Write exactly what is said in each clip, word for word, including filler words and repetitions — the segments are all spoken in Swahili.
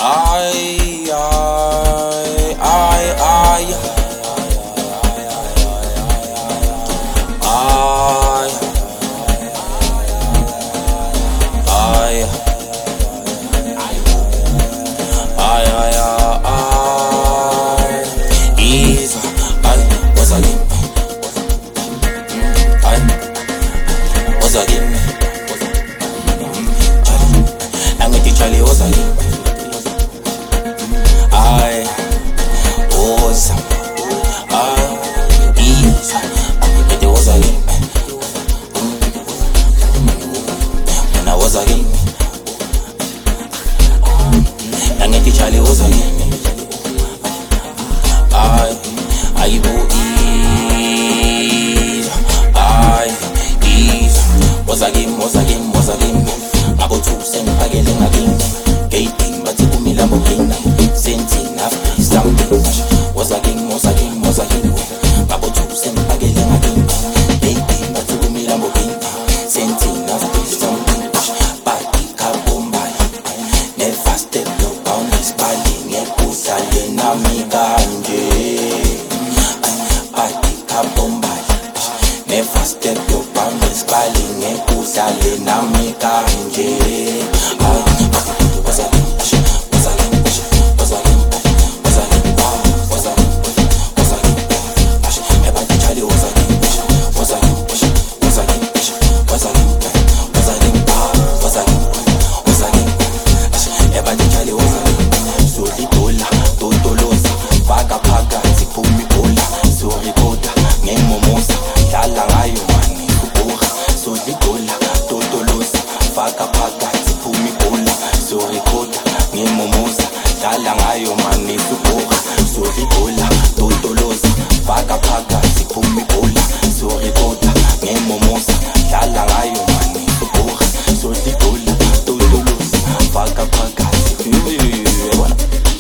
Ay, ay, ay, ay, ay, ay, ay, ay, ay, Isa, ay, what's again? Ay, what's again? Angeti Charlie, what's again? Ay, oza, ay, Isa, angeti what's again? Mena what's again? Angeti Charlie, what's again? Ay, ay, bo Isa, ay, Isa, what's again, what's again, what's again? Abo tu sen pagele again. Gating, but you me lamo king. Sensing after something. What's again, what's again, what's again? Abo tu sen pagele again. Gating, but you me lamo king. Sensing after something. Party kabomba. Never step up on this party. Ngepusa lena mikanje. Party kabomba. Never step up on this party. Ngepusa lena mikanje. Paka paka tipumi bola so rekoda ngemomoza dala ngayo mani subuka so ribola totoloza paka paka tipumi bola so rekoda ngemomoza dala ngayo mani subuka so ribola totoloza paka paka tipumi bola.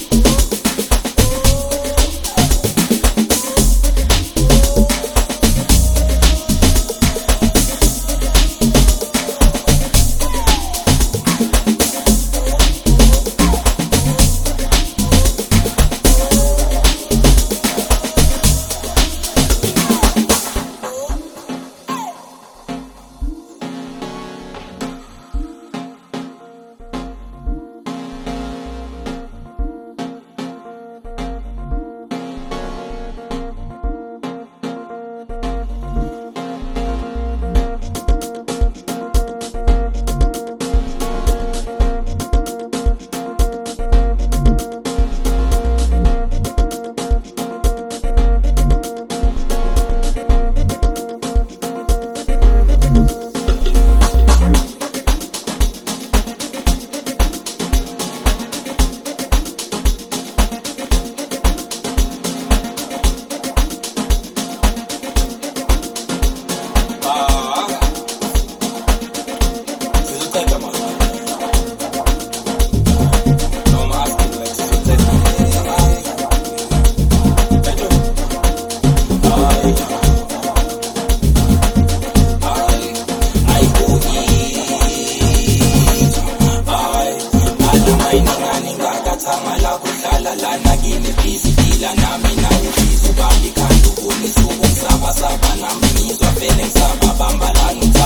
Lana gini busy dila na mina ubizu bambi kandu kuni subu saba saba na mini zwa feeling saba bamba lanu